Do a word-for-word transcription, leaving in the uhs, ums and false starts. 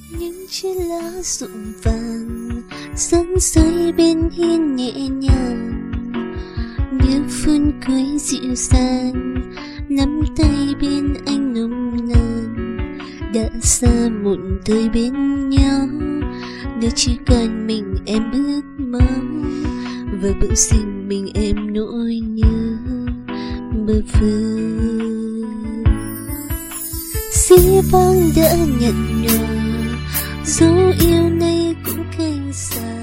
những chiếc lá rụng vàng dẫn rơi bên hiên nhẹ nhàng, như phun cưới dịu dàng nắm tay bên anh nồng nàn. Đã xa một thời bên nhau, nơi chỉ còn mình em ước mong, và bỗng sinh mình em nỗi nhớ bơ vơ. Dĩ vãng đã nhận nhòa, dấu yêu này cũng cay xả,